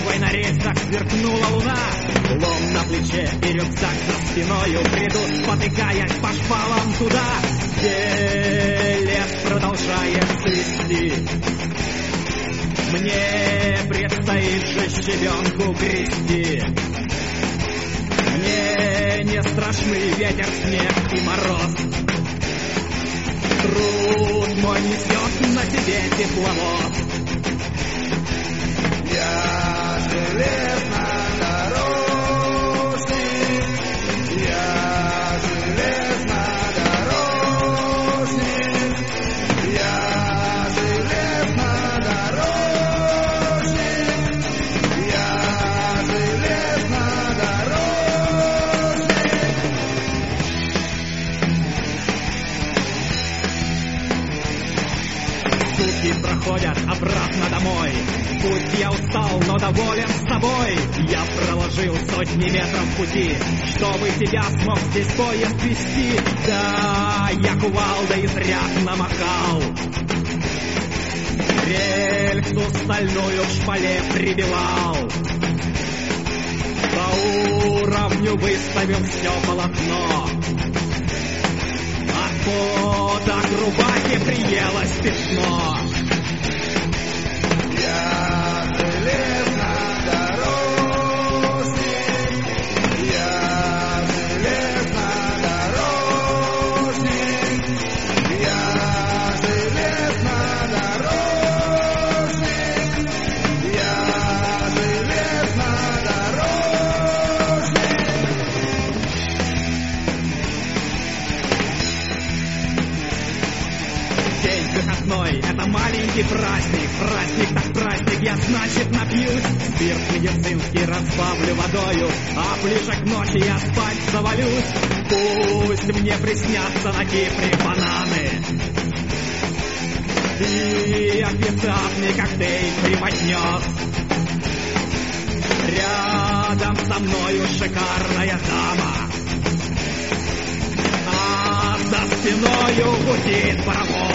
бритвой на рельсах сверкнула луна. Лом на плече и рюкзак за спиною бредут, спотыкаясь по шпалам туда, где лес продолжает цвести. Мне предстоит же щебенку грести. Мне не страшны ветер, снег и мороз. Труд мой несет на себе тепловоз. Я железнодорожник, я железнодорожник, я железнодорожник, я железнодорожник. Сутки проходят обратно домой. Пусть я устал, но доволен собой. Я проложил сотни метров пути, чтобы тебя смог здесь поезд вести. Да, я кувалдой изрядно махал, рельсу стальную в шпале прибивал, по уровню выставил все полотно. От пота к рубахе приелось пятно. Я железнодорожник, я железнодорожник, я железнодорожник, я железнодорожник. День выходной — это маленький праздник. Праздник так праздник, я значит напьюсь. Спирт медицинский разбавлю водою, а ближе к ночи я спать завалюсь. Пусть мне приснятся на Кипре бананы и официантный коктейль преподнес. Рядом со мною шикарная дама, а за спиною гудит паровоз.